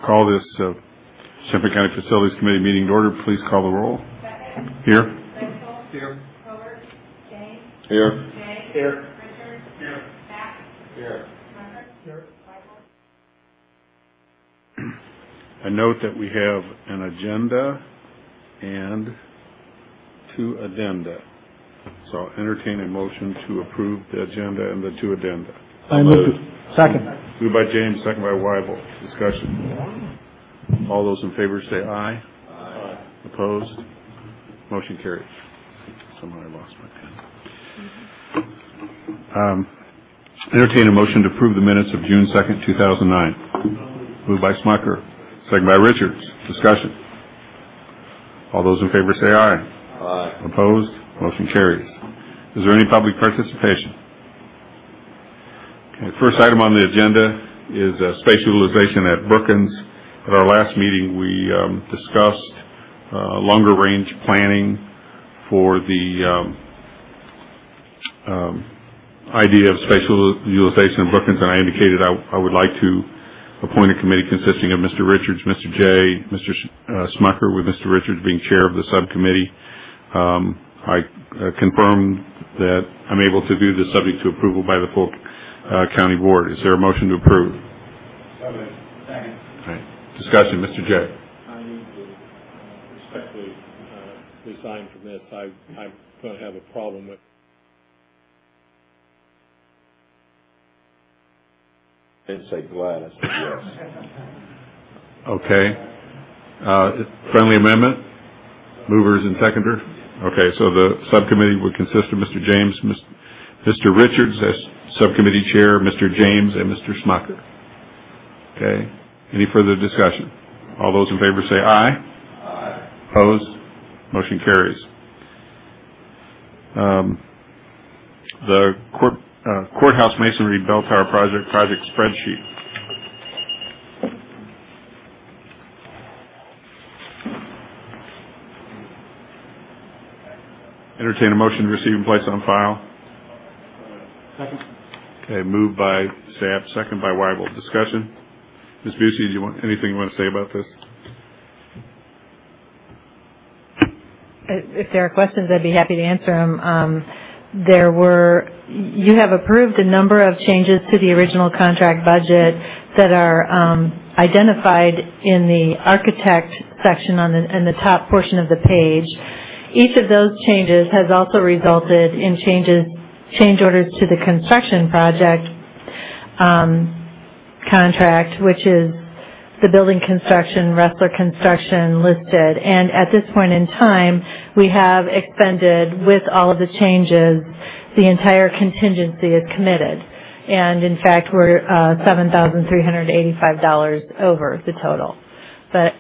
call this Champaign County Facilities Committee meeting to order. Please call the roll. Here. Here. Here. Here. Here. I note that we have an agenda and 2 addenda. So I'll entertain a motion to approve the agenda and the 2 addenda. I move. Second. Moved by James, second by Weibel. Discussion. All those in favor say aye. Aye. Opposed? Motion carries. Somehow I lost my pen. Entertain a motion to approve the minutes of June 2nd, 2009. Moved by Smucker, second by Richards. Discussion. All those in favor say aye. Aye. Opposed? Motion carries. Is there any public participation? Okay, first item on the agenda is space utilization at Brookins. At our last meeting, we discussed longer range planning for the idea of spatial utilization of Brookins, and I indicated I would like to appoint a committee consisting of Mr. Richards, Mr. Jay, Mr. Smucker, with Mr. Richards being chair of the subcommittee. I confirm that I'm able to do this subject to approval by the full county board. Is there a motion to approve? Second. All right. Discussion, Mr. Jay. I need to respectfully resign from this. I'm going to have a problem with. I didn't say glad, I said yes. Okay. Friendly amendment? Movers and seconder? Okay, so the subcommittee would consist of Mr. James, Mr. Richards as subcommittee chair, Mr. James, and Mr. Smucker. Okay. Any further discussion? All those in favor say aye. Aye. Opposed? Motion carries. The courthouse masonry bell tower project spreadsheet. Entertain a motion to receive and place on file. Second. Okay, moved by Sapp, second by Weibel. Discussion. Ms. Busey, do you want anything you want to say about this? If there are questions, I'd be happy to answer them. You have approved a number of changes to the original contract budget that are identified in the architect section in the top portion of the page. Each of those changes has also resulted in change orders to the construction project contract, which is the building construction, Ressler construction listed. And at this point in time, we have expended, with all of the changes, the entire contingency is committed. And in fact, we're $7,385 over the total. But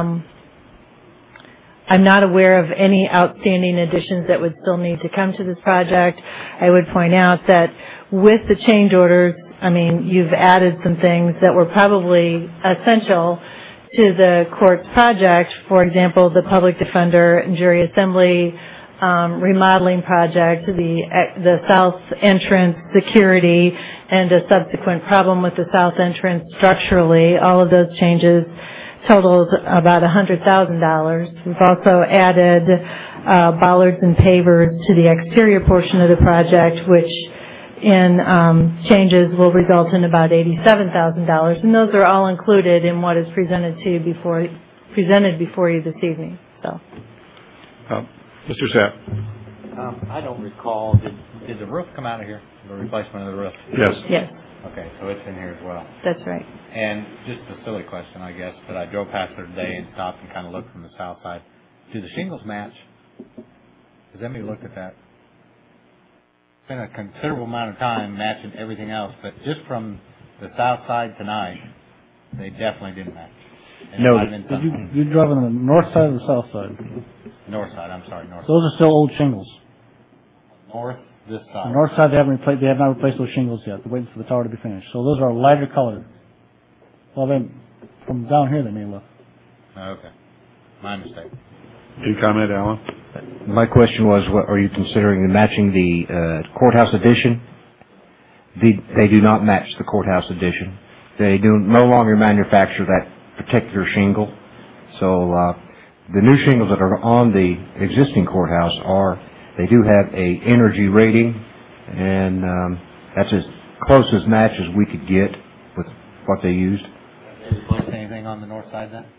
I'm not aware of any outstanding additions that would still need to come to this project. I would point out that with the change orders, you've added some things that were probably essential to the court's project. For example, the public defender and jury assembly remodeling project, the south entrance security, and a subsequent problem with the south entrance structurally. All of those changes totaled about $100,000. We've also added bollards and pavers to the exterior portion of the project, which in changes will result in about $87,000, and those are all included in what is presented before you this evening. So, Mr. Sapp. I don't recall. Did the roof come out of here? The replacement of the roof? Yes. Yes. Okay, so it's in here as well. That's right. And just a silly question, I guess, but I drove past there today and stopped and kind of looked from the south side. Do the shingles match? Has anybody looked at that? It's been a considerable amount of time matching everything else, but just from the south side tonight, they definitely didn't match. And No, you drove on the north side or the south side? North side, I'm sorry, north side. Those are still old shingles. North, this side. The north side, they have not replaced those shingles yet. They're waiting for the tower to be finished. So those are lighter colored. Well, from down here, they may look. Okay. My mistake. Any comment, Alan? My question was, what are you considering matching the courthouse addition? They do not match the courthouse addition. They do no longer manufacture that particular shingle. So the new shingles that are on the existing courthouse they do have a energy rating, and that's as close as match as we could get with what they used. Have they replaced anything on the north side then?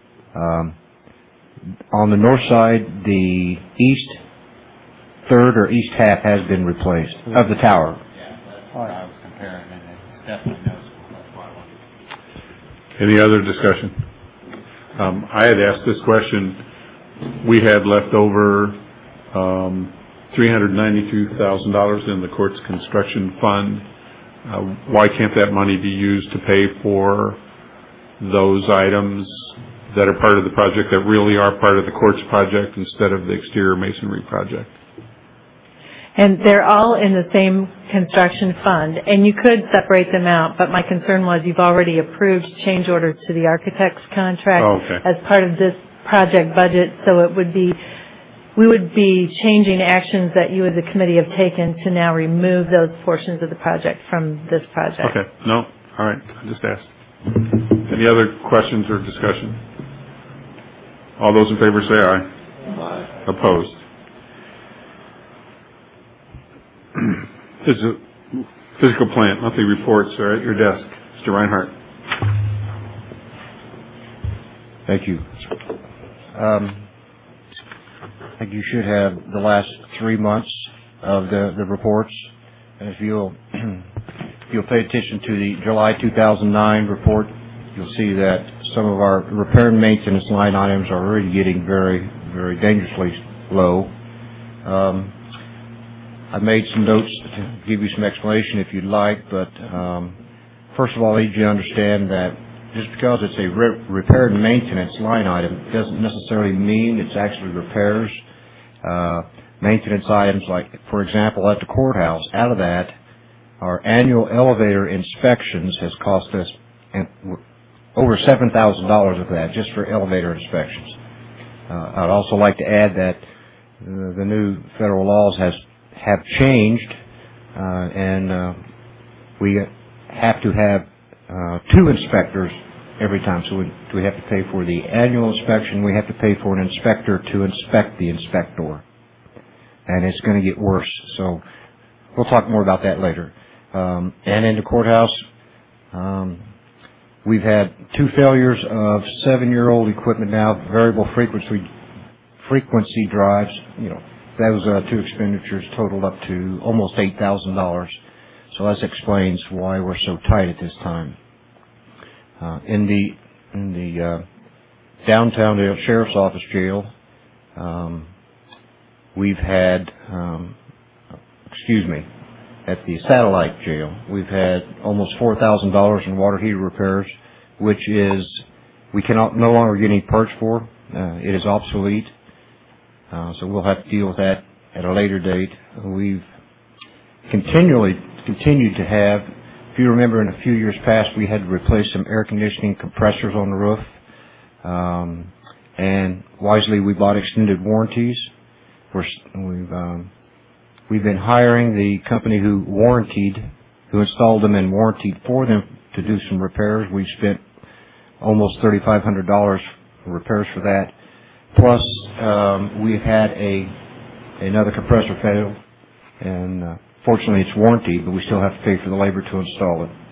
On the north side, the east third or east half has been replaced of the tower. Yeah, that's what I was comparing, and it's definitely noticeable. That's why I wanted. Any other discussion? I had asked this question. We had left over $392,000 in the court's construction fund. Why can't that money be used to pay for those items that are part of the project, that really are part of the court's project, instead of the exterior masonry project? And they're all in the same construction fund, and you could separate them out, but my concern was you've already approved change orders to the architect's contract as part of this project budget, so we would be changing actions that you as a committee have taken to now remove those portions of the project from this project. Okay. No? All right. I just asked. Any other questions or discussion? All those in favor say aye. Aye. Opposed? Physical plant monthly reports are at your desk. Mr. Reinhardt. Thank you. I think you should have the last 3 months of the reports. And if you'll pay attention to the July 2009 report, you'll see that some of our repair and maintenance line items are already getting very, very dangerously low. I made some notes to give you some explanation if you'd like, but first of all, I need you to understand that just because it's a repair and maintenance line item doesn't necessarily mean it's actually repairs. Maintenance items like, for example, at the courthouse, out of that, our annual elevator inspections has cost us over $7,000 of that just for elevator inspections. I'd also like to add that the new federal laws have changed, and we have to have 2 inspectors every time. So we have to pay for the annual inspection. We have to pay for an inspector to inspect the inspector. And it's going to get worse. So we'll talk more about that later. And in the courthouse, we've had 2 failures of 7-year-old equipment now, variable frequency drives. Those 2 expenditures totaled up to almost $8,000. So that explains why we're so tight at this time. In the downtown sheriff's office jail, we've had, at the satellite jail, we've had almost $4,000 in water heater repairs, which is we cannot no longer get any parts for. It is obsolete. So we'll have to deal with that at a later date. We've continued to have, if you remember in a few years past, we had to replace some air conditioning compressors on the roof. And wisely, we bought extended warranties. We've been hiring the company who installed them and warrantied for them to do some repairs. We've spent almost $3,500 for repairs for that. Plus, we've had another compressor fail, and fortunately it's warranted, but we still have to pay for the labor to install it.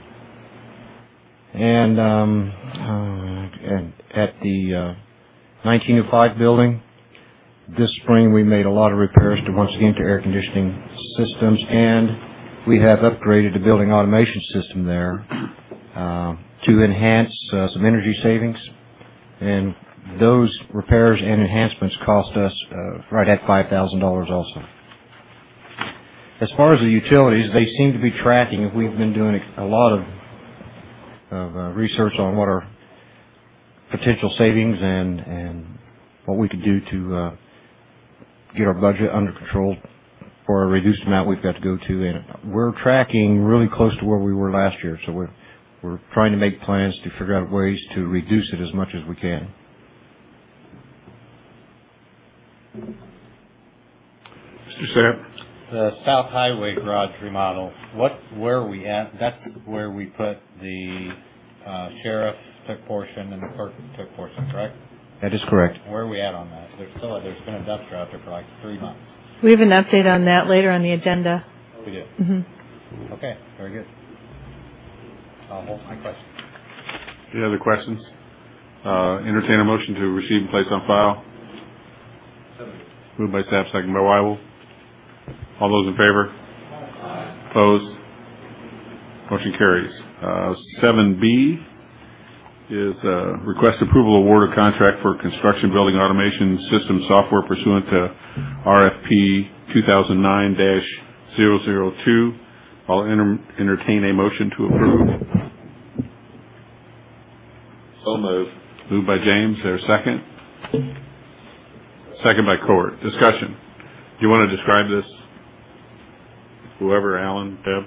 And at the 1905 building, this spring we made a lot of repairs once again to air conditioning systems, and we have upgraded the building automation system there to enhance some energy savings. And those repairs and enhancements cost us right at $5,000 also. As far as the utilities, they seem to be tracking. We've been doing a lot of research on what our potential savings and what we could do to get our budget under control for a reduced amount we've got to go to. And we're tracking really close to where we were last year. So we're trying to make plans to figure out ways to reduce it as much as we can. Mr. Sapp? The South Highway garage remodel, where are we at? That's where we put the sheriff took portion and the clerk took portion, correct? That is correct. Where are we at on that? There's been a dumpster out there for like 3 months. We have an update on that later on the agenda. We did. Mm-hmm. Okay, very good. I'll hold my question. Any other questions? Entertain a motion to receive and place on file. Moved by Sapp, second by Wyble. All those in favor? Opposed? Motion carries. 7B is request approval award of contract for construction building automation system software pursuant to RFP 2009-002. I'll entertain a motion to approve. So moved. Moved by James. There's a second. Second by Court. Discussion. Do you want to describe this? Whoever, Alan, Deb?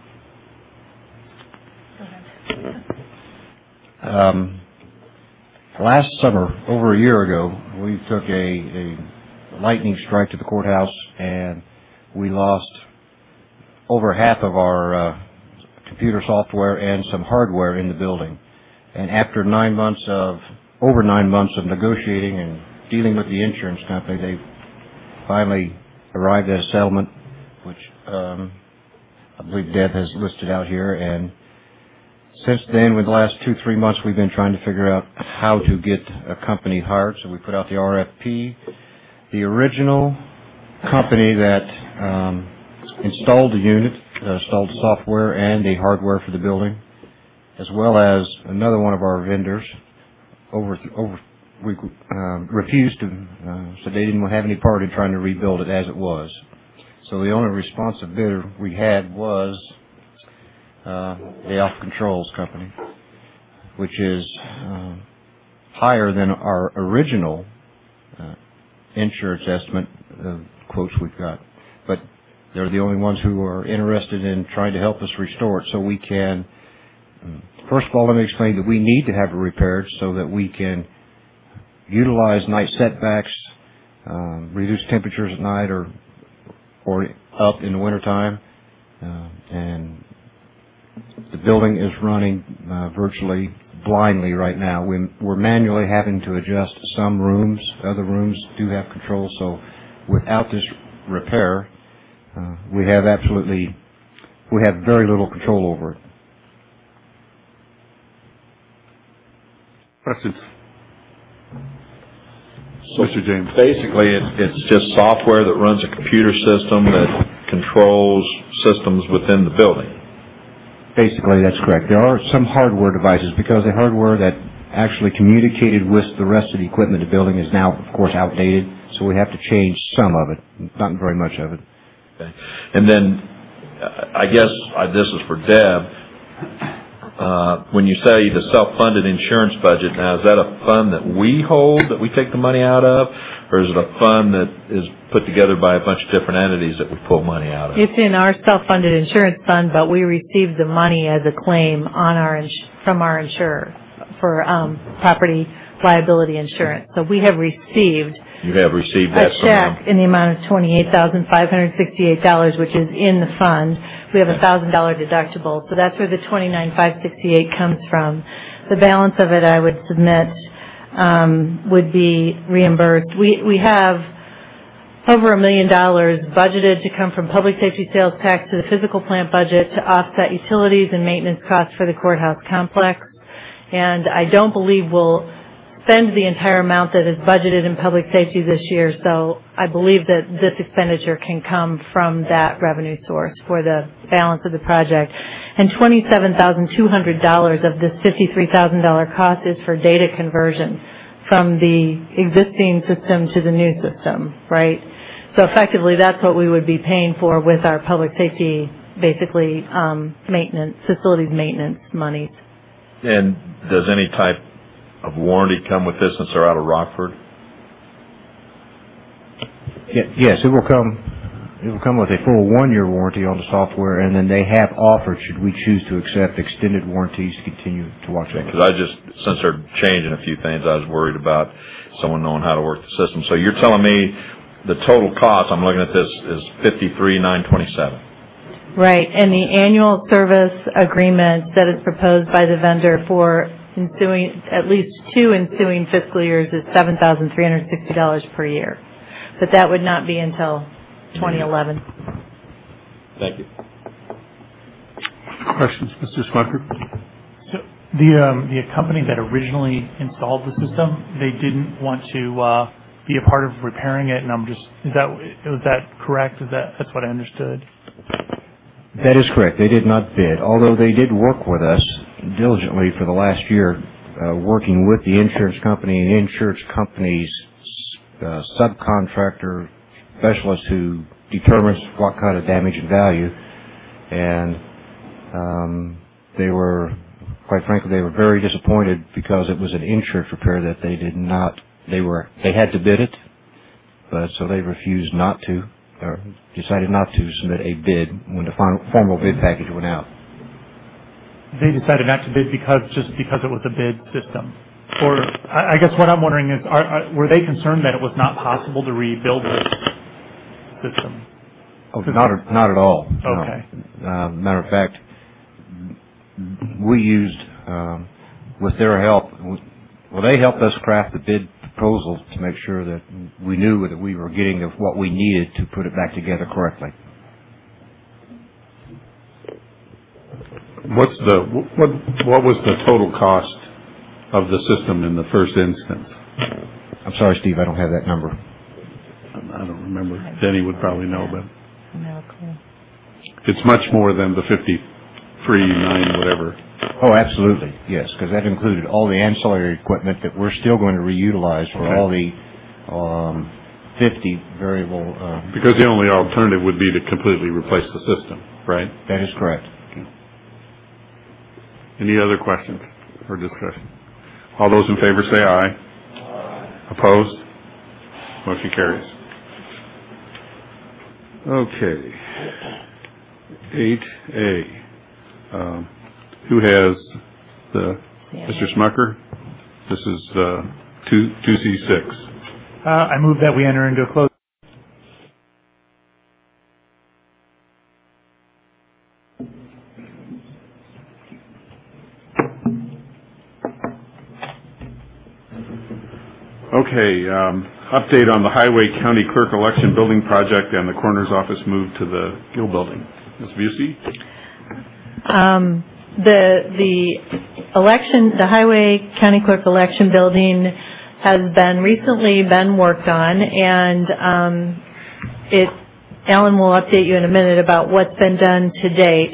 Last summer, over a year ago, we took a lightning strike to the courthouse, and we lost over half of our computer software and some hardware in the building. And after over 9 months of negotiating and dealing with the insurance company, they finally arrived at a settlement, which I believe Deb has listed out here. And since then, with the last 2-3 months, we've been trying to figure out how to get a company hired. So we put out the RFP. The original company that installed the unit, installed the software and the hardware for the building, as well as another one of our vendors, refused to, so they didn't have any part in trying to rebuild it as it was. So the only responsive bidder we had was the Alpha Controls Company, which is higher than our original insurance estimate quotes we've got. But they're the only ones who are interested in trying to help us restore it so we can. First of all, let me explain that we need to have it repaired so that we can utilize night setbacks, reduce temperatures at night or up in the wintertime, and the building is running virtually blindly right now. We're manually having to adjust some rooms. Other rooms do have control, so without this repair, we have very little control over it. Questions? So Mr. James. basically, it's just software that runs a computer system that controls systems within the building. Basically, that's correct. There are some hardware devices because the hardware that actually communicated with the rest of the equipment in the building is now, of course, outdated, so we have to change some of it, not very much of it. Okay. And then, I guess this is for Deb. When you say the self-funded insurance budget, now is that a fund that we hold, that we take the money out of, or is it a fund that is put together by a bunch of different entities that we pull money out of? It's in our self-funded insurance fund, but we receive the money as a claim on from our insurer for property liability insurance. So we have received. You have received that a check in the amount of $28,568, which is in the fund. We have a $1,000 deductible, so that's where the $29,568 comes from. The balance of it, I would submit, would be reimbursed. We have over $1 million budgeted to come from public safety sales tax to the physical plant budget to offset utilities and maintenance costs for the courthouse complex. And I don't believe we'll spend the entire amount that is budgeted in public safety this year, so I believe that this expenditure can come from that revenue source for the balance of the project. And $27,200 of this $53,000 cost is for data conversion from the existing system to the new system, right? So effectively, that's what we would be paying for with our public safety, basically, maintenance, facilities maintenance monies. And does any type of warranty come with this since they're out of Rockford? Yes, it will come with a full 1-year warranty on the software, and then they have offered, should we choose to accept extended warranties, to continue to watch that. Because since they're changing a few things, I was worried about someone knowing how to work the system. So you're telling me the total cost, I'm looking at this, is $53,927. Right, and the annual service agreement that is proposed by the vendor for ensuing, at least 2 ensuing fiscal years is $7,360 per year. But that would not be until 2011. Thank you. Questions, Mr. Smucker? So the company that originally installed the system, they didn't want to be a part of repairing it, and was that correct? That's what I understood? That is correct. They did not bid, although they did work with us diligently for the last year, working with the insurance company and insurance company's subcontractor specialist who determines what kind of damage and value. And they were, quite frankly, they were very disappointed because it was an insurance repair that they did not. They had to bid it, but so they refused not to, or decided not to submit a bid when the formal bid package went out. They decided not to bid because it was a bid system. Or I guess what I'm wondering is, were they concerned that it was not possible to rebuild this system? Oh, not at all. Okay. No. Matter of fact, we used, with their help, they helped us craft the bid proposal to make sure that we knew that we were getting what we needed to put it back together correctly. What was the total cost of the system in the first instance? I'm sorry, Steve, I don't have that number. I don't remember. Denny would probably know, but No clue. it's much more than the 53.9 whatever. Oh, absolutely, yes, because that included all the ancillary equipment that we're still going to reutilize for all the 50 variable. Because the only alternative would be to completely replace the system, right? That is correct. Okay. Any other questions or discussion? All those in favor say aye. Aye. Opposed? Motion carries. Okay. 8A. Who has Mr. Smucker? This is 2C6. I move that we enter into a closed. Okay, update on the Highway County Clerk Election Building Project and the Coroner's Office move to the Gill Building. Ms. Busey? The Highway County Clerk Election Building has recently been worked on, and Alan will update you in a minute about what's been done to date.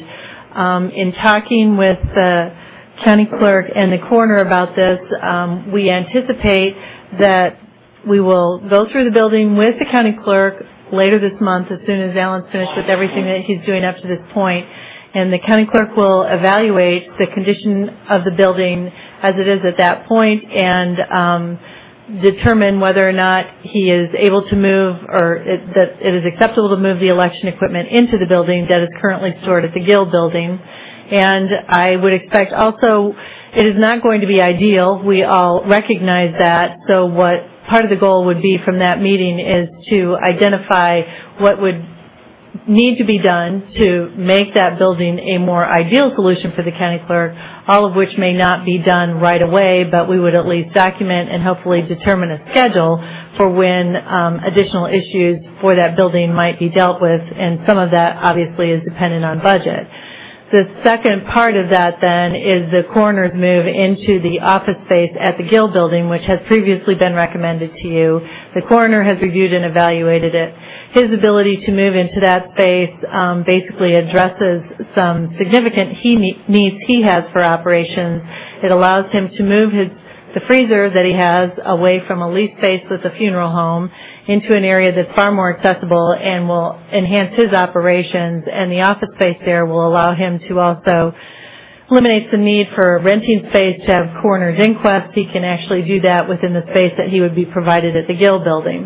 In talking with the county clerk and the coroner about this, we anticipate that we will go through the building with the county clerk later this month as soon as Alan's finished with everything that he's doing up to this point. And the county clerk will evaluate the condition of the building as it is at that point and determine whether or not he is able to move or that it is acceptable to move the election equipment into the building that is currently stored at the Gill Building. And I would expect also it is not going to be ideal. We all recognize that. So what part of the goal would be from that meeting is to identify what would need to be done to make that building a more ideal solution for the county clerk, all of which may not be done right away, but we would at least document and hopefully determine a schedule for when additional issues for that building might be dealt with, and some of that obviously is dependent on budget. The second part of that then is the coroner's move into the office space at the Gill Building, which has previously been recommended to you. The coroner has reviewed and evaluated it. His ability to move into that space basically addresses some significant needs he has for operations. It allows him to move the freezer that he has away from a leased space with a funeral home into an area that's far more accessible and will enhance his operations, and the office space there will allow him to also eliminate the need for renting space to have coroner's inquest. He can actually do that within the space that he would be provided at the Gill Building.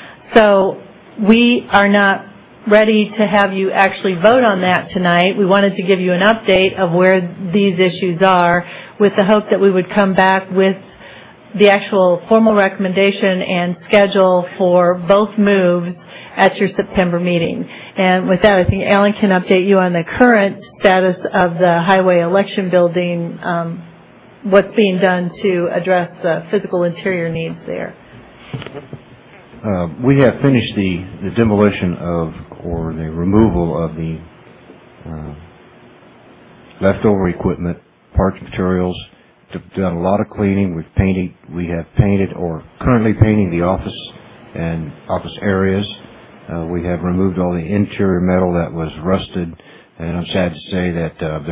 So we are not ready to have you actually vote on that tonight. We wanted to give you an update of where these issues are with the hope that we would come back with the actual formal recommendation and schedule for both moves at your September meeting. And with that, I think Alan can update you on the current status of the Highway Election Building what's being done to address the physical interior needs there. We have finished the demolition or the removal of the leftover equipment, parts, materials. Done a lot of cleaning. We have painted or currently painting the office and office areas. We have removed all the interior metal that was rusted, and I'm sad to say that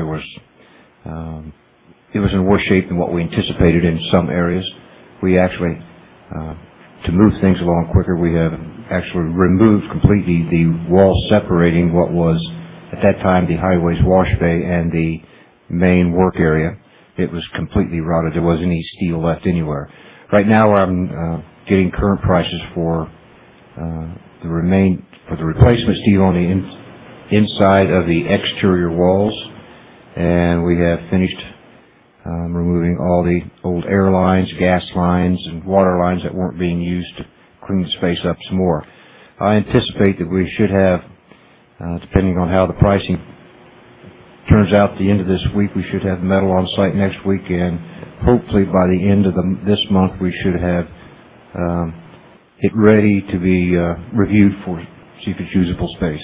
it was in worse shape than what we anticipated in some areas. We actually, to move things along quicker, we have actually removed completely the wall separating what was at that time the highways wash bay and the main work area. It was completely rotted. There wasn't any steel left anywhere. Right now, I'm getting current prices for the replacement steel on the inside of the exterior walls, and we have finished removing all the old air lines, gas lines, and water lines that weren't being used to clean the space up some more. I anticipate that we should have, depending on how the pricing turns out at the end of this week, we should have metal on site next week, and hopefully by the end of this month we should have it ready to be reviewed for see if it's usable space.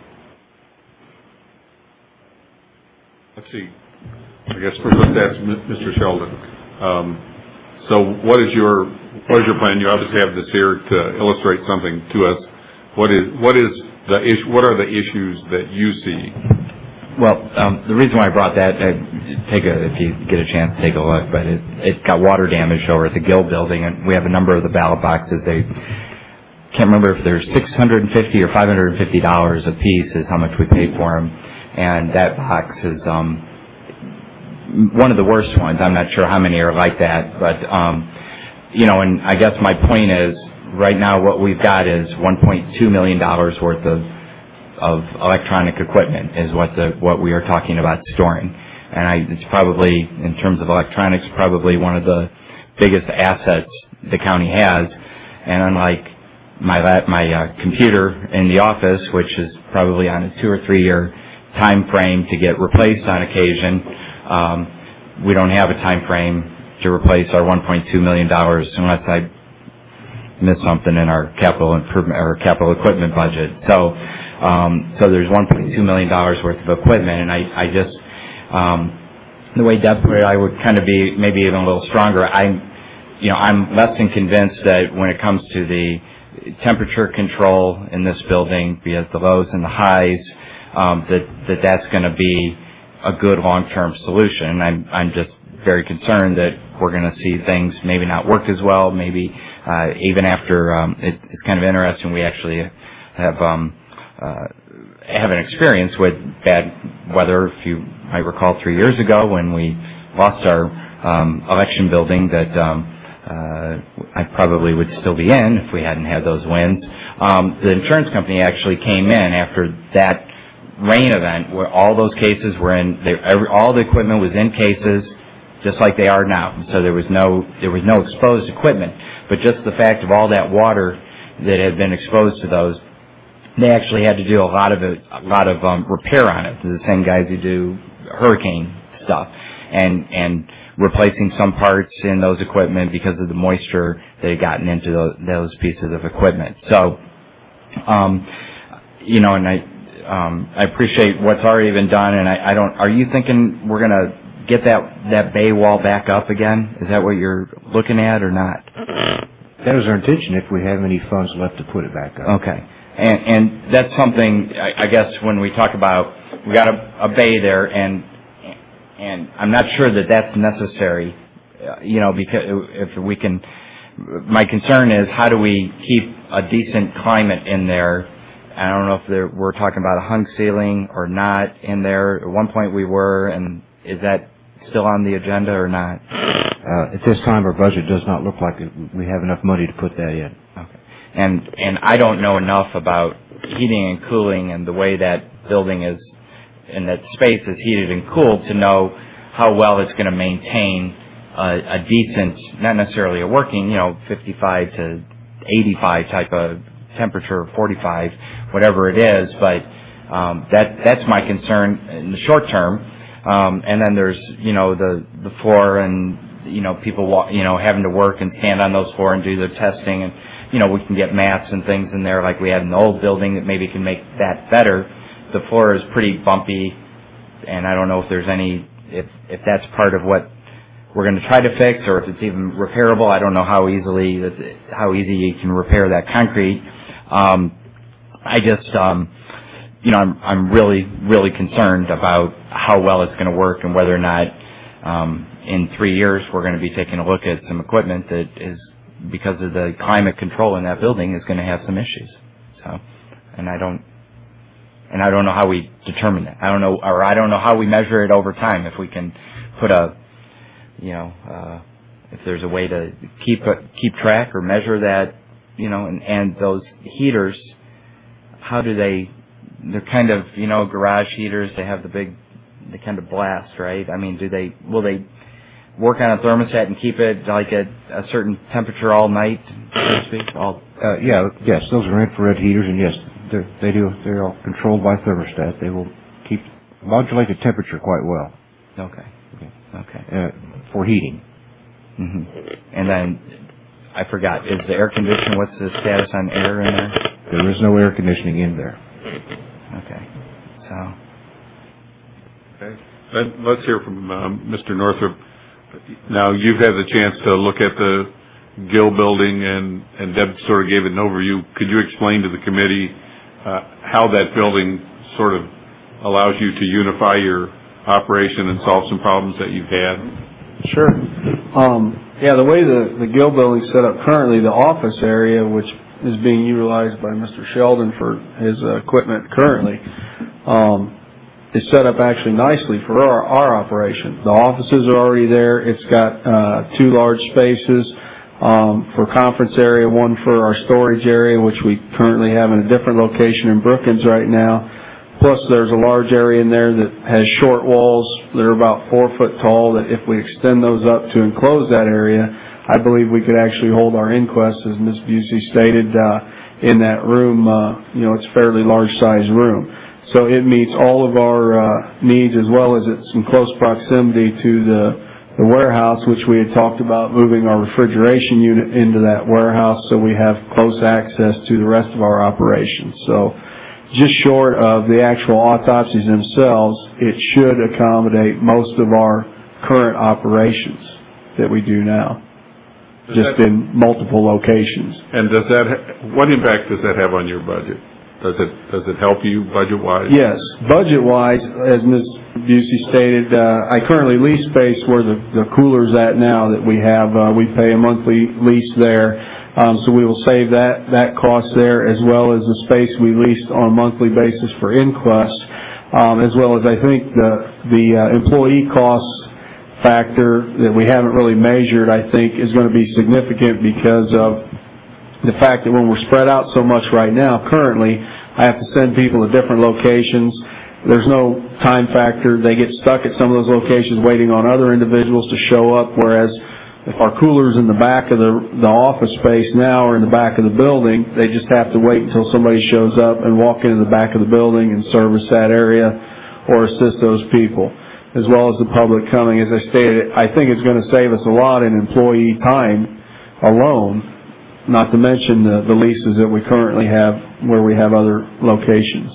Let's see. I guess first let's ask Mr. Sheldon. So what is your plan? You obviously have this here to illustrate something to us. What are the issues that you see? Well, the reason why I brought that, if you get a chance to take a look, but it got water damage over at the Guild building, and we have a number of the ballot boxes. They can't remember if they're $650 or $550 a piece is how much we paid for them, and that box is one of the worst ones. I'm not sure how many are like that, but and I guess my point is right now what we've got is $1.2 million worth of electronic equipment is what we are talking about storing, and it's probably, in terms of electronics, probably one of the biggest assets the county has. And unlike my computer in the office, which is probably on a 2 or 3 year time frame to get replaced on occasion, we don't have a time frame to replace our $1.2 million unless I miss something in our capital improvement or capital equipment budget. So there's $1.2 million worth of equipment, and I just, the way Deb put it, I would kind of be maybe even a little stronger. I'm less than convinced that when it comes to the temperature control in this building, be it the lows and the highs, that's going to be a good long-term solution. I'm just very concerned that we're going to see things maybe not work as well, maybe even after, it's kind of interesting, we actually have an experience with bad weather. If you might recall 3 years ago when we lost our election building that I probably would still be in if we hadn't had those winds. The insurance company actually came in after that rain event where all those cases were in, all the equipment was in cases just like they are now. So there was no exposed equipment, but just the fact of all that water that had been exposed to those, they actually had to do a lot of repair on it. They're the same guys who do hurricane stuff and replacing some parts in those equipment because of the moisture that had gotten into those pieces of equipment. So, and I appreciate what's already been done, and are you thinking we're going to get that bay wall back up again? Is that what you're looking at or not? That was our intention if we have any funds left to put it back up. Okay. And that's something, I guess, when we talk about, we got a bay there, and I'm not sure that that's necessary, because if we can, my concern is how do we keep a decent climate in there? I don't know if we're talking about a hung ceiling or not in there. At one point we were, and is that still on the agenda or not? At this time, our budget does not look like we have enough money to put that in. Okay. And I don't know enough about heating and cooling and the way that building is, and that space is heated and cooled to know how well it's going to maintain a decent, not necessarily a working, 55 to 85 type of temperature, 45, whatever it is. But that's my concern in the short term. And then there's, the floor and, people having to work and stand on those floor and do their testing. And, we can get mats and things in there like we had in the old building that maybe can make that better. The floor is pretty bumpy, and I don't know if there's if that's part of what we're going to try to fix, or if it's even repairable. I don't know how easy you can repair that concrete. I just, I'm really, really concerned about how well it's going to work and whether or not in 3 years we're going to be taking a look at some equipment that is, because of the climate control in that building, is going to have some issues. So, and I don't know how we determine that. I don't know how we measure it over time. If we can put if there's a way to keep track or measure that, and those heaters, how do they're kind of, garage heaters. They have they kind of blast, right? I mean, will they work on a thermostat and keep it like at a certain temperature all night, so to speak? Yes, those are infrared heaters, and yes, they're all controlled by thermostat. They will modulate the temperature quite well. Okay. For heating. Mm-hmm. And then, I forgot, is the air conditioning, what's the status on air in there? There is no air conditioning in there. Okay. Okay. Let's hear from Mr. Northrup. Now, you've had the chance to look at the Gill building, and Deb sort of gave an overview. Could you explain to the committee how that building sort of allows you to unify your operation and solve some problems that you've had? Sure. The way the Gill building's set up currently, the office area, which is being utilized by Mr. Sheldon for his equipment currently, is set up actually nicely for our operation. The offices are already there. It's got 2 large spaces for conference area, one for our storage area, which we currently have in a different location in Brookings right now. Plus, there's a large area in there that has short walls that are about 4 foot tall, that if we extend those up to enclose that area, I believe we could actually hold our inquest, as Ms. Busey stated, in that room. It's a fairly large-sized room. So it meets all of our needs, as well as it's in close proximity to the warehouse, which we had talked about moving our refrigeration unit into that warehouse, so we have close access to the rest of our operations. So just short of the actual autopsies themselves, it should accommodate most of our current operations that we do now, in multiple locations. And what impact does that have on your budget? Does it help you budget-wise? Yes. Budget-wise, as Ms. Busey stated, I currently lease space where the cooler's at now that we have. We pay a monthly lease there. So we will save that cost there, as well as the space we leased on a monthly basis for Inquest, as well as I think the employee cost factor that we haven't really measured, I think, is going to be significant because of the fact that when we're spread out so much right now, currently, I have to send people to different locations. There's no time factor. They get stuck at some of those locations waiting on other individuals to show up, whereas if our cooler's in the back of the office space now or in the back of the building, they just have to wait until somebody shows up and walk into the back of the building and service that area or assist those people, as well as the public coming. As I stated, I think it's going to save us a lot in employee time alone, not to mention the leases that we currently have where we have other locations.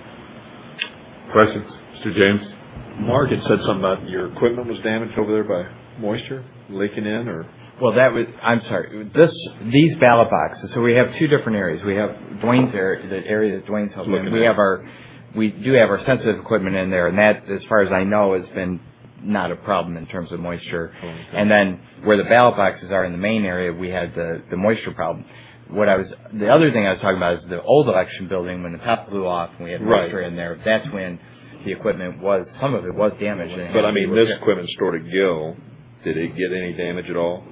Questions? Mr. James? Mark had said something about your equipment was damaged over there by moisture leaking in, or? Well, I'm sorry. These ballot boxes, so we have 2 different areas. We have Dwayne's area, the area that Dwayne's helping in. We do have our sensitive equipment in there, and that, as far as I know, has been not a problem in terms of moisture. Okay. And then where the ballot boxes are in the main area, we had the moisture problem. The other thing I was talking about is the old election building, when the top blew off and we had moisture in there. That's when the equipment some of it was damaged. But I mean, this equipment stored at Gill, did it get any damage at all?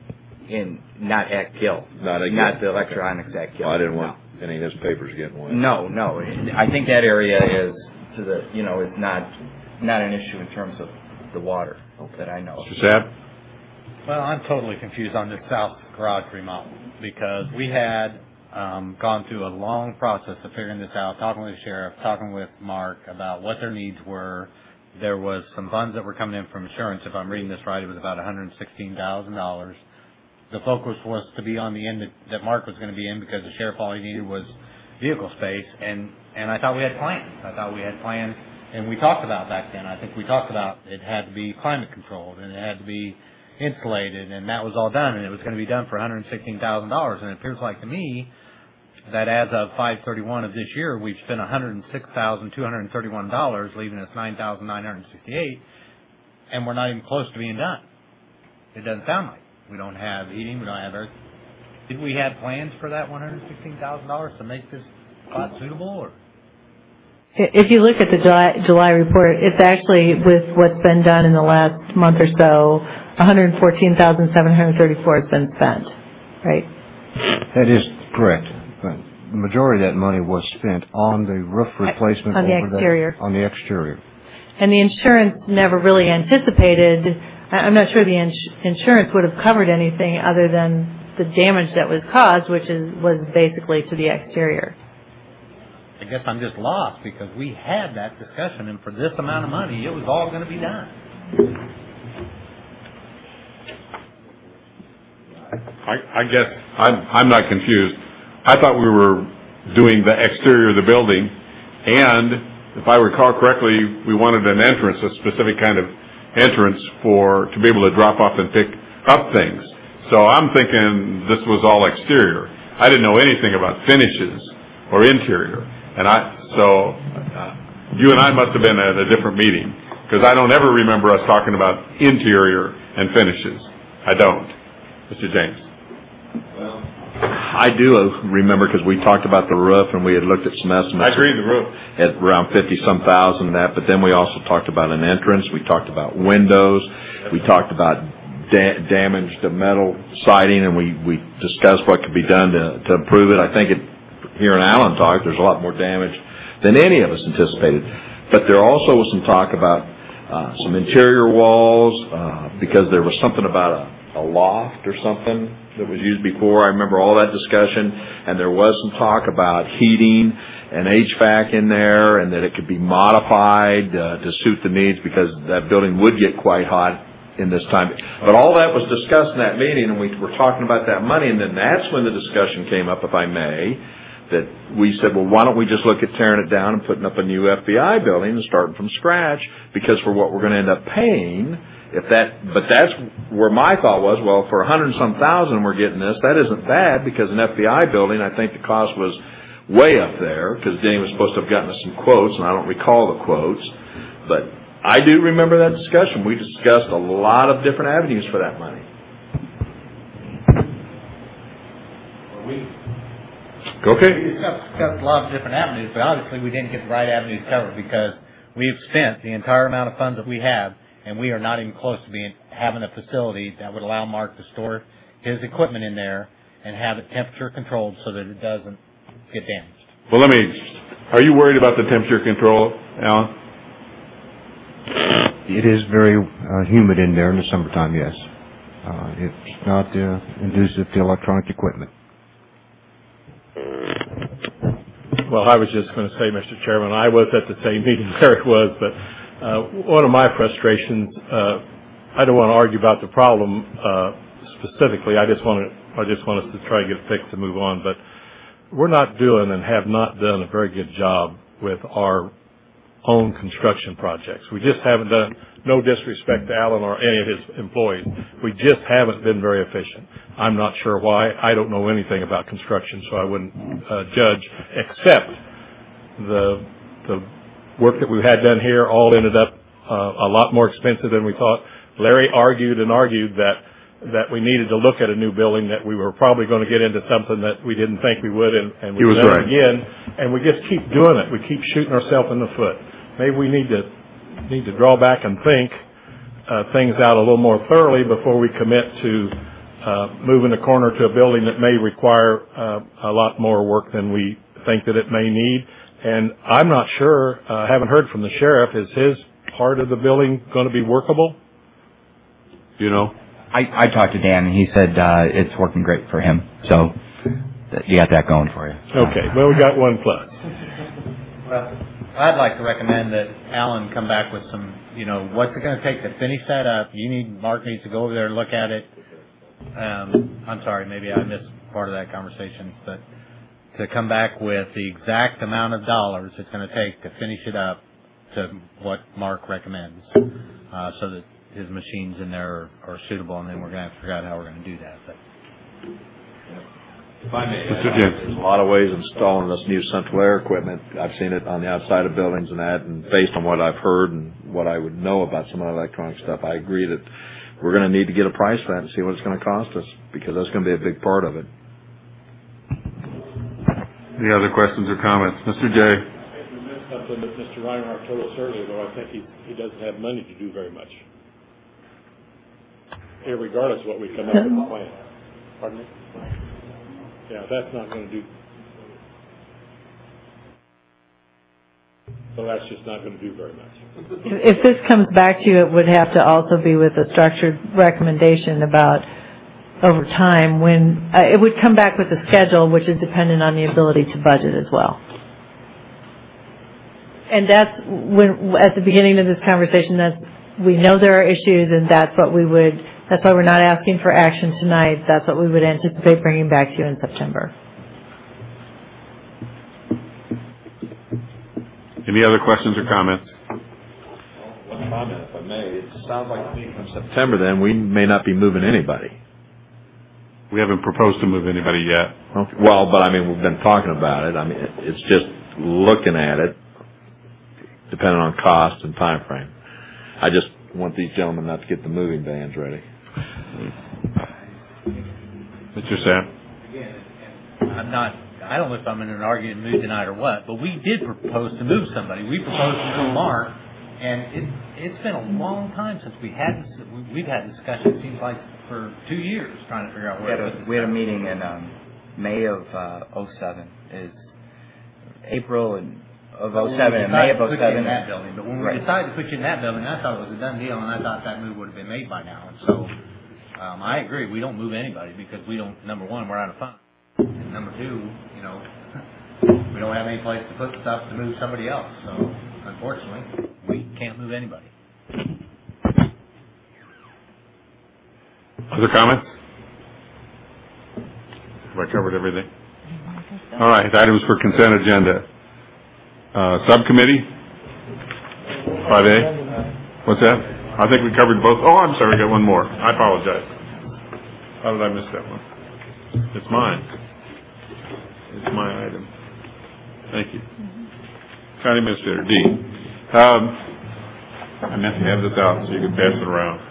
Not at Gill. Not the electronics at Gill. Well, I didn't want any of his papers getting wet. No. I think that area is it's not an issue in terms of the water that I know. Mr. Sapp? Well, I'm totally confused on this south garage remodel, because we had gone through a long process of figuring this out, talking with the sheriff, talking with Mark about what their needs were, there was some funds that were coming in from insurance. If I'm reading this right, it was about $116,000. The focus was to be on the end that Mark was going to be in because the sheriff all he needed was vehicle space, and I thought we had plans. And we talked about back then, I think we talked about it had to be climate controlled and it had to be insulated, and that was all done, and it was going to be done for $116,000. And it appears like to me that as of 5/31 of this year, we've spent $106,231, leaving us $9,968, and we're not even close to being done. It doesn't sound like. We don't have heating, we don't have air. Did we have plans for that $116,000 to make this spot suitable, or? If you look at the July report, it's actually, with what's been done in the last month or so, $114,734 has been spent, right? That is correct. But the majority of that money was spent on the roof replacement. On the exterior. On the exterior. And the insurance never really anticipated, I'm not sure the insurance would have covered anything other than the damage that was caused, which was basically to the exterior. I guess I'm just lost because we had that discussion, and for this amount of money, it was all going to be done. I guess I'm not confused. I thought we were doing the exterior of the building, and if I recall correctly, we wanted an entrance, a specific kind of entrance to be able to drop off and pick up things. So I'm thinking this was all exterior. I didn't know anything about finishes or interior. And you and I must have been at a different meeting, because I don't ever remember us talking about interior and finishes. I don't. Mr. James. Well, I do remember, because we talked about the roof and we had looked at some estimates. I agree, the roof. At around 50-some thousand that, but then we also talked about an entrance. We talked about windows. We talked about damaged metal siding, and we discussed what could be done to improve it. I think here in Allen talk, there's a lot more damage than any of us anticipated. But there also was some talk about some interior walls, because there was something about a loft or something that was used before. I remember all that discussion, and there was some talk about heating and HVAC in there, and that it could be modified to suit the needs, because that building would get quite hot in this time. But all that was discussed in that meeting, and we were talking about that money, and then that's when the discussion came up, if I may, that we said, well, why don't we just look at tearing it down and putting up a new FBI building and starting from scratch, because for what we're going to end up paying, but that's where my thought was, well, for $100-some thousand we're getting this, that isn't bad, because an FBI building, I think the cost was way up there, because Danny was supposed to have gotten us some quotes, and I don't recall the quotes, but I do remember that discussion. We discussed a lot of different avenues for that money. Okay. We discussed a lot of different avenues, but obviously we didn't get the right avenues covered, because we've spent the entire amount of funds that we have, and we are not even close to having a facility that would allow Mark to store his equipment in there and have it temperature controlled so that it doesn't get damaged. Well, are you worried about the temperature control, Alan? It is very humid in there in the summertime, yes. It's not conducive to electronic equipment. Well, I was just going to say, Mr. Chairman, I was at the same meeting Eric was, but one of my frustrations, I don't want to argue about the problem specifically. I just want us to try to get it fixed and move on. But we're not doing and have not done a very good job with our own construction projects. We just haven't done, no disrespect to Alan or any of his employees, we just haven't been very efficient. I'm not sure why. I don't know anything about construction, so I wouldn't judge, except the work that we've had done here all ended up a lot more expensive than we thought. Larry argued that we needed to look at a new building, that we were probably going to get into something that we didn't think we would, and we did it again, and we just keep doing it. We keep shooting ourselves in the foot. Maybe we need to draw back and think things out a little more thoroughly before we commit to moving a corner to a building that may require a lot more work than we think that it may need. And I'm not sure, I haven't heard from the sheriff, is his part of the building going to be workable? You know? I talked to Dan, and he said it's working great for him. So you got that going for you. Okay. Well, we got one plus. Well, I'd like to recommend that Alan come back with some, what's it going to take to finish that up? Mark needs to go over there and look at it. I'm sorry, maybe I missed part of that conversation, but to come back with the exact amount of dollars it's going to take to finish it up to what Mark recommends, so that his machines in there are suitable, and then we're going to have to figure out how we're going to do that. But if I may, there's a lot of ways of installing this new central air equipment. I've seen it on the outside of buildings and that, and based on what I've heard and what I would know about some of the electronic stuff, I agree that we're going to need to get a price for that and see what it's going to cost us, because that's going to be a big part of it. Any other questions or comments? Mr. J. We missed something that Mr. Reinhardt told us earlier, though. I think he doesn't have money to do very much, irregardless of what we come up with the plan. Pardon me? Yeah, that's not going to do. So that's just not going to do very much. If this comes back to you, it would have to also be with a structured recommendation about over time when it would come back with a schedule, which is dependent on the ability to budget as well. And that's when, at the beginning of this conversation, we know there are issues, and that's why we're not asking for action tonight. That's what we would anticipate bringing back to you in September. Any other questions or comments? One comment, if I may. It sounds like to me from September, then, we may not be moving anybody. We haven't proposed to move anybody yet. Okay. Well, but I mean, we've been talking about it. I mean, it's just looking at it, depending on cost and time frame. I just want these gentlemen not to get the moving vans ready. Mr. Sam? Again, I don't know if I'm in an argument mood tonight or what, but we did propose to move somebody. We proposed to move Mark, and it's been a long time since we've had discussion. It seems like for 2 years trying to figure out where we had a meeting in May of 07. Is April of 07 and May of 07. That building. But when we decided to put you in that building, I thought it was a done deal, and I thought that move would have been made by now. And so I agree. We don't move anybody because we don't. Number one, we're out of funds. And number two, we don't have any place to put stuff to move somebody else. So unfortunately, we can't move anybody. Other comments? Have I covered everything? All right, items for consent agenda. Subcommittee? 5A? What's that? I think we covered both. Oh, I'm sorry, I got one more. I apologize. How did I miss that one? It's mine. It's my item. Thank you. County Administrator, D. I meant to have this out so you can pass it around.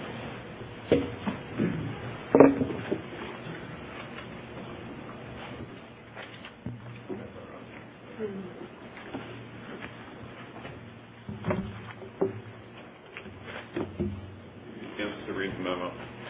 To read the memo.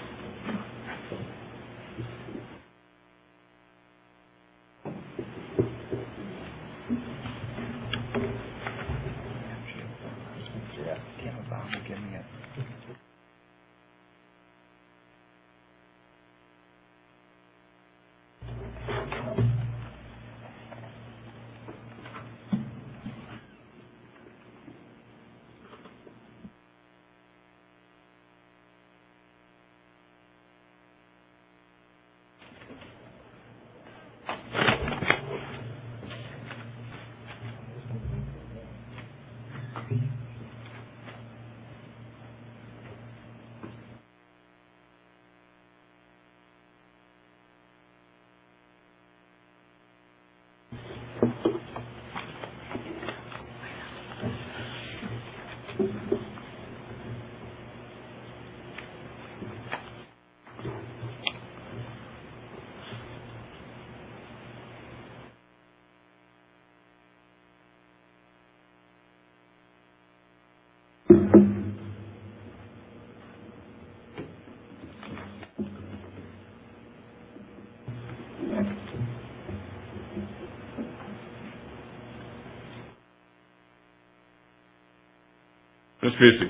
Ms. Busey.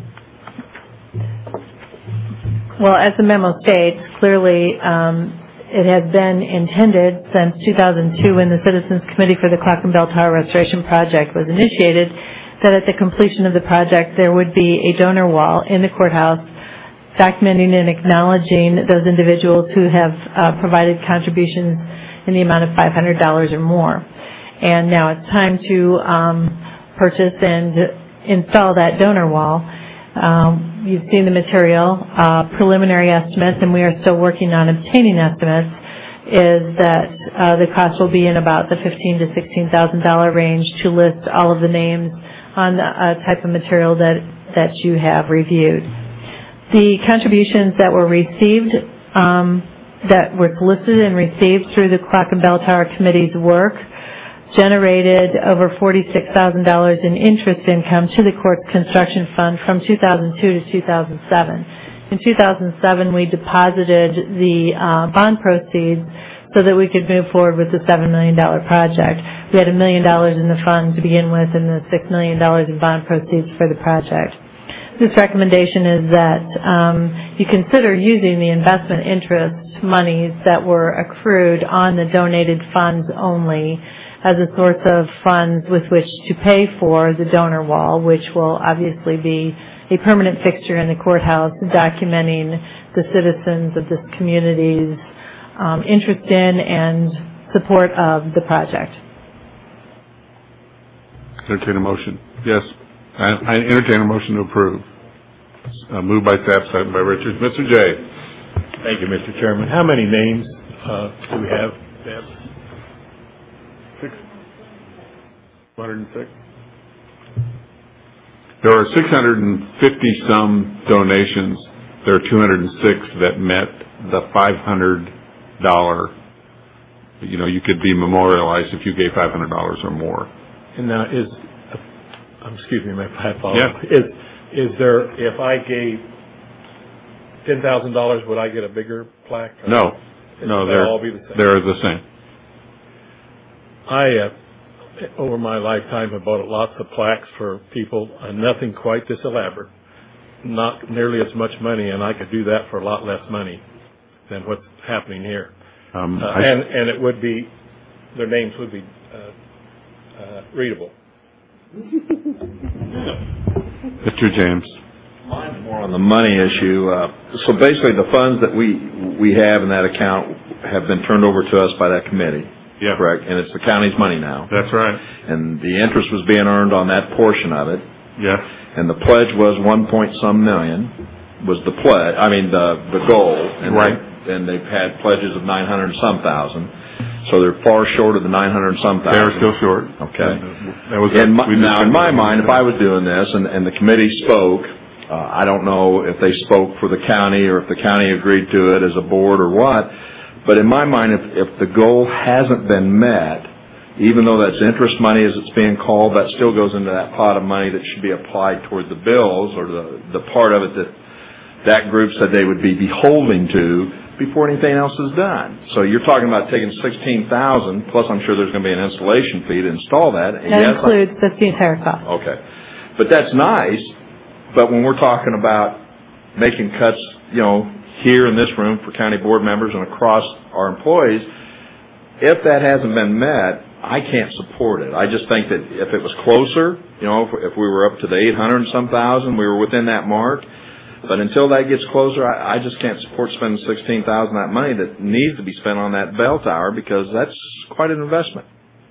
Well, as the memo states, clearly it has been intended since 2002 when the Citizens Committee for the Clock and Bell Tower Restoration Project was initiated, that at the completion of the project there would be a donor wall in the courthouse documenting and acknowledging those individuals who have provided contributions in the amount of $500 or more. And now it's time to purchase and install that donor wall. You've seen the material, preliminary estimates, and we are still working on obtaining estimates, is that the cost will be in about the $15,000 to $16,000 range to list all of the names on the type of material that you have reviewed. The contributions that were received, that were solicited and received through the Clock and Bell Tower Committee's work, generated over $46,000 in interest income to the court's construction fund from 2002 to 2007. In 2007, we deposited the bond proceeds so that we could move forward with the $7 million project. We had $1 million in the fund to begin with and the $6 million in bond proceeds for the project. This recommendation is that you consider using the investment interest monies that were accrued on the donated funds only as a source of funds with which to pay for the donor wall, which will obviously be a permanent fixture in the courthouse documenting the citizens of this community's interest in and support of the project. Entertain a motion. Yes. I entertain a motion to approve. Moved by Sapp, second by Richards. Mr. J. Thank you, Mr. Chairman. How many names do we have, Deb? 206. There are 650-some donations. There are 206 that met the $500. You could be memorialized if you gave $500 or more. And now excuse me, my apologies. Yeah. Is there, if I gave $10,000, would I get a bigger plaque? No, they're all be the same. They're the same. I, over my lifetime, have bought lots of plaques for people, nothing quite this elaborate, not nearly as much money, and I could do that for a lot less money than what's happening here. And it would be, their names would be readable. Mr. James. Mine's more on the money issue. So basically the funds that we have in that account have been turned over to us by that committee. Yeah. Correct? And it's the county's money now. That's right. And the interest was being earned on that portion of it. Yeah. And the pledge was $1.some million was the pledge, the goal. And right. And they've had pledges of $900 and some thousand. So they're far short of the $900 and some thousand. They're still short. Okay. In my mind, if I was doing this and the committee spoke, I don't know if they spoke for the county or if the county agreed to it as a board or what, but in my mind, if the goal hasn't been met, even though that's interest money as it's being called, that still goes into that pot of money that should be applied toward the bills or the part of it that group said they would be beholden to before anything else is done. So you're talking about taking $16,000, plus I'm sure there's going to be an installation fee to install that. That includes the entire cost. Okay. But that's nice, but when we're talking about making cuts, here in this room for county board members and across our employees, if that hasn't been met, I can't support it. I just think that if it was closer, if we were up to the 800 and some thousand, we were within that mark. But until that gets closer, I just can't support spending $16,000 that money that needs to be spent on that bell tower because that's quite an investment.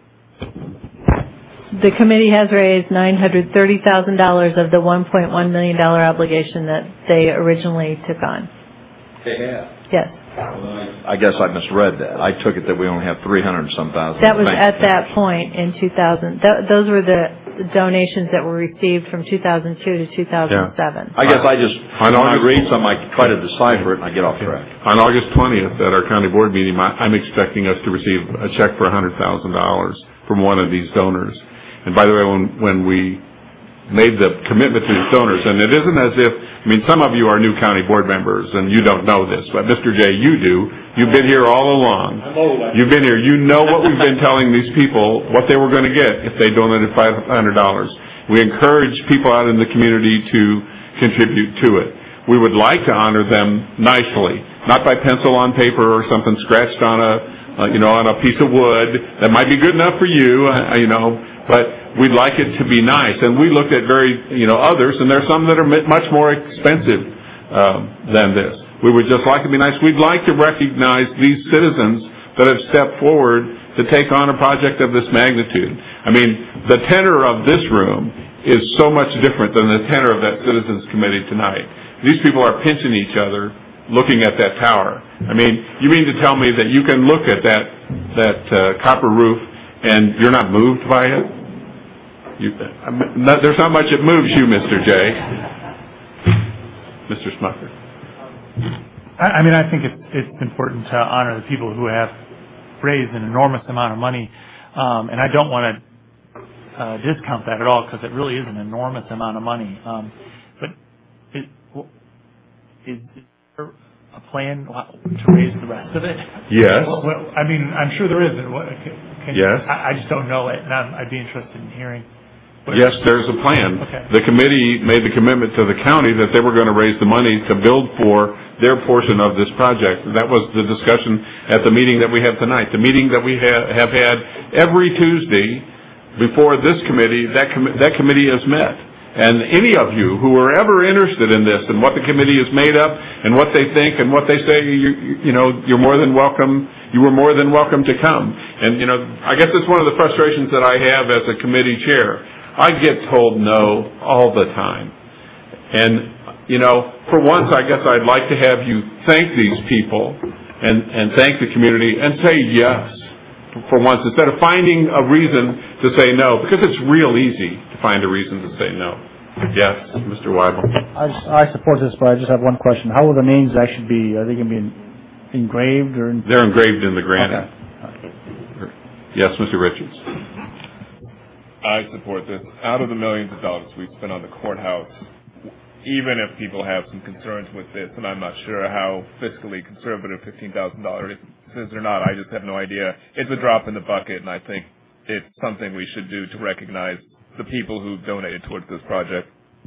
The committee has raised $930,000 of the $1.1 million obligation that they originally took on. They have? Yes. I guess I misread that. I took it that we only have 300 and some thousand. That was at that point in 2000. Those were the donations that were received from 2002 to 2007. Yeah. I guess when I read something, I try to decipher it and I get off track. On August 20th at our county board meeting, I'm expecting us to receive a check for $100,000 from one of these donors. And by the way, when we made the commitment to these donors, and it isn't as if, some of you are new county board members and you don't know this, but Mr. J, you do. You've been here all along. I'm old. You've been here. You know what we've been telling these people, what they were going to get if they donated $500. We encourage people out in the community to contribute to it. we would like to honor them nicely, not by pencil on paper or something scratched on a piece of wood that might be good enough for you, but we'd like it to be nice. And we looked at others, and there's some that are much more expensive than this. We would just like to be nice. We'd like to recognize these citizens that have stepped forward to take on a project of this magnitude. I mean, the tenor of this room is so much different than the tenor of that Citizens Committee tonight. These people are pinching each other looking at that tower. I mean, you mean to tell me that you can look at that copper roof and you're not moved by it? There's not much that moves you, Mr. J. Mr. Smucker. I mean, I think it's important to honor the people who have raised an enormous amount of money, and I don't want to discount that at all, because it really is an enormous amount of money. But is there a plan to raise the rest of it? Yes. Well, I mean, I'm sure there is. Yes. I just don't know it, and I'd be interested in hearing. Yes, there's a plan. Okay. The committee made the commitment to the county that they were going to raise the money to build for their portion of this project. That was the discussion at the meeting that we have tonight. The meeting that we have had every Tuesday before this committee, that committee has met. And any of you who are ever interested in this and what the committee is made up and what they think and what they say, you're more than welcome. You were more than welcome to come. And, I guess it's one of the frustrations that I have as a committee chair. I get told no all the time. And, for once, I guess I'd like to have you thank these people and thank the community and say yes for once, instead of finding a reason to say no, because it's real easy to find a reason to say no. Yes, Mr. Weibel. I support this, but I just have one question. How will the names actually be? Are they going to be engraved or? They're engraved in the granite. Okay. Yes, Mr. Richards. I support this. Out of the millions of dollars we've spent on the courthouse, even if people have some concerns with this, and I'm not sure how fiscally conservative $15,000 is or not, I just have no idea. It's a drop in the bucket, and I think it's something we should do to recognize the people who donated towards this project.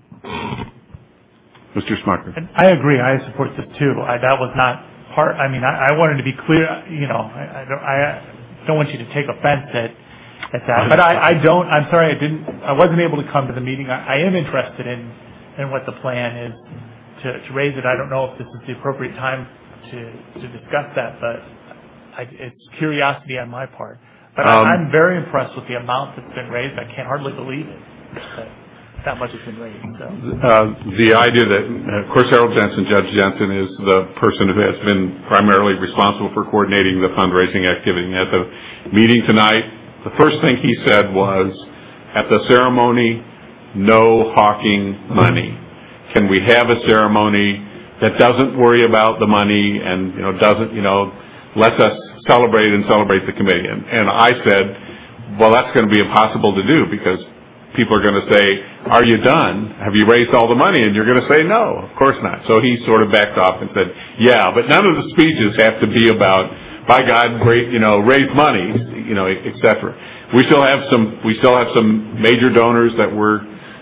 Mr. Smucker. I agree. I support this too. That was not part. I mean, I wanted to be clear. I don't want you to take offense at that. But I'm sorry I wasn't able to come to the meeting. I am interested in what the plan is to raise it. I don't know if this is the appropriate time to discuss that, but it's curiosity on my part. But I'm very impressed with the amount that's been raised. I can hardly believe it that much has been raised. So. The idea that, of course, Harold Jensen, Judge Jensen, is the person who has been primarily responsible for coordinating the fundraising activity. At the meeting tonight, the first thing he said was, at the ceremony, no hawking money. Can we have a ceremony that doesn't worry about the money and, doesn't, lets us celebrate the committee? And I said, well, that's going to be impossible to do because people are going to say, are you done? Have you raised all the money? And you're going to say, no, of course not. So he sort of backed off and said, yeah, but none of the speeches have to be about, by God, raise money, et cetera. We still have some major donors that we're,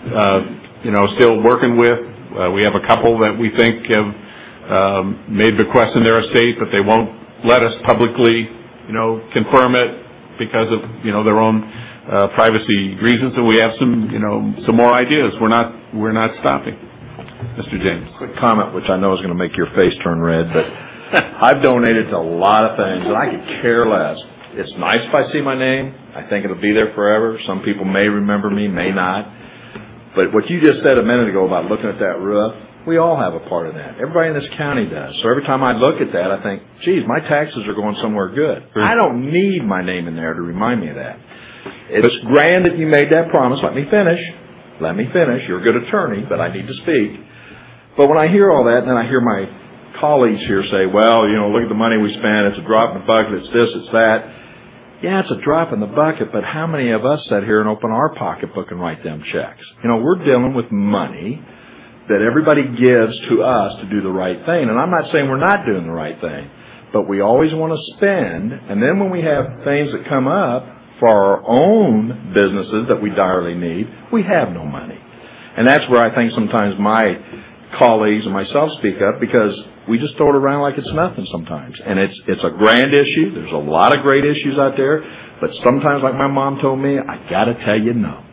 still working with. We have a couple that we think have made bequests in their estate, but they won't let us publicly, confirm it because of, their own privacy reasons. And we have some more ideas. We're not stopping. Mr. James. Quick comment, which I know is going to make your face turn red, but I've donated to a lot of things, and I could care less. It's nice if I see my name. I think it'll be there forever. Some people may remember me, may not. But what you just said a minute ago about looking at that roof, we all have a part of that. Everybody in this county does. So every time I look at that, I think, geez, my taxes are going somewhere good. I don't need my name in there to remind me of that. It's grand that you made that promise. Let me finish. You're a good attorney, but I need to speak. But when I hear all that, and then I hear my colleagues here say, well, look at the money we spent. It's a drop in the bucket. It's this, it's that. Yeah, it's a drop in the bucket, but how many of us sit here and open our pocketbook and write them checks? We're dealing with money that everybody gives to us to do the right thing. And I'm not saying we're not doing the right thing, but we always want to spend. And then when we have things that come up for our own businesses that we direly need, we have no money. And that's where I think sometimes my colleagues and myself speak up because we just throw it around like it's nothing sometimes. And it's a grand issue. There's a lot of great issues out there. But sometimes, like my mom told me, I got to tell you no.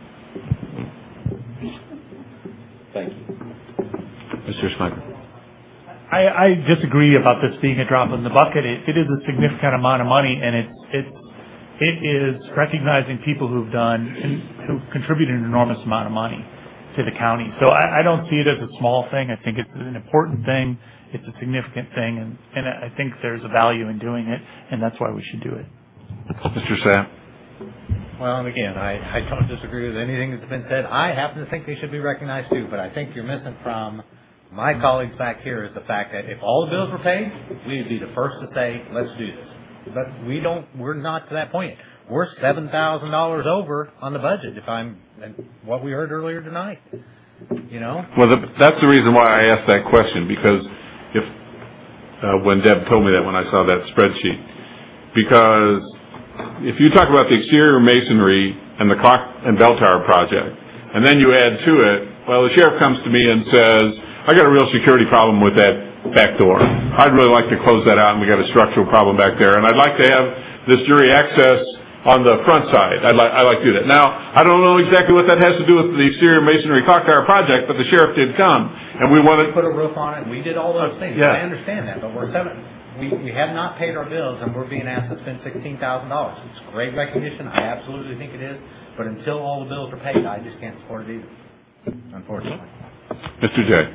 Thank you. Mr. Smucker. I disagree about this being a drop in the bucket. It is a significant amount of money, and it is recognizing people who've contributed an enormous amount of money to the county. So I don't see it as a small thing. I think it's an important thing. It's a significant thing, and I think there's a value in doing it, and that's why we should do it. Mr. Sapp. Well, and again, I don't disagree with anything that's been said. I happen to think they should be recognized too, but I think you're missing from my colleagues back here is the fact that if all the bills were paid, we would be the first to say, let's do this. But we're not to that point. We're $7,000 over on the budget, what we heard earlier tonight. Well, that's the reason why I asked that question, because when Deb told me that when I saw that spreadsheet, because if you talk about the exterior masonry and the clock and bell tower project, and then you add to it, well, the sheriff comes to me and says, I got a real security problem with that back door. I'd really like to close that out, and we got a structural problem back there, and I'd like to have this jury access on the front side. I'd like to do that. Now, I don't know exactly what that has to do with the exterior masonry clock tower project, but the sheriff did come, and we wanted to put a roof on it. We did all those things. Yeah. I understand that, but we have not paid our bills, and we're being asked to spend $16,000. It's great recognition. I absolutely think it is, but until all the bills are paid, I just can't support it either, unfortunately. Mr. J.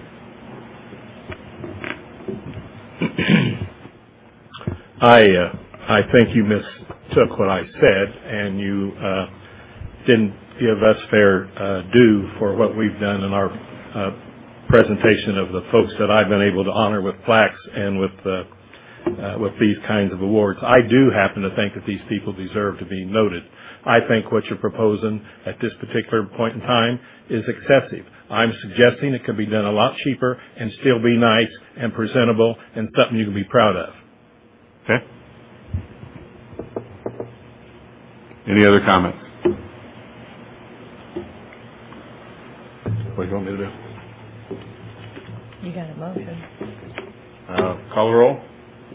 I think you mistook what I said, and you didn't give us fair due for what we've done in our presentation of the folks that I've been able to honor with plaques and with these kinds of awards. I do happen to think that these people deserve to be noted. I think what you're proposing at this particular point in time is excessive. I'm suggesting it could be done a lot cheaper and still be nice and presentable and something you can be proud of. Okay. Any other comments? What do you want me to do? You got a motion. Call the roll.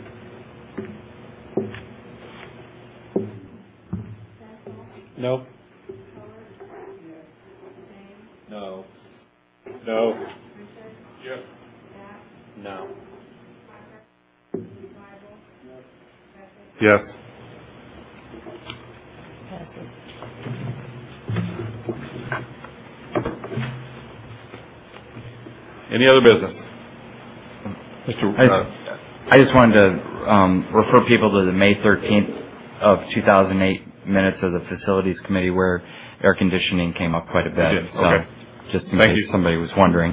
Nope. No. No. Yes. No. Yes. Any other business? I just wanted to refer people to the May 13th of 2008 minutes of the Facilities Committee where air conditioning came up quite a bit. Okay. So just in case somebody was wondering.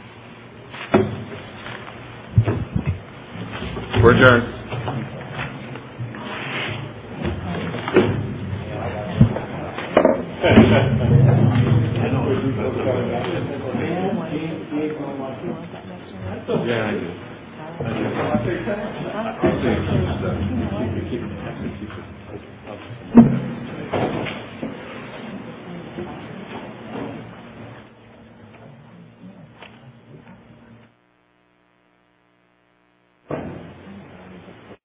We're adjourned. Yeah, I do.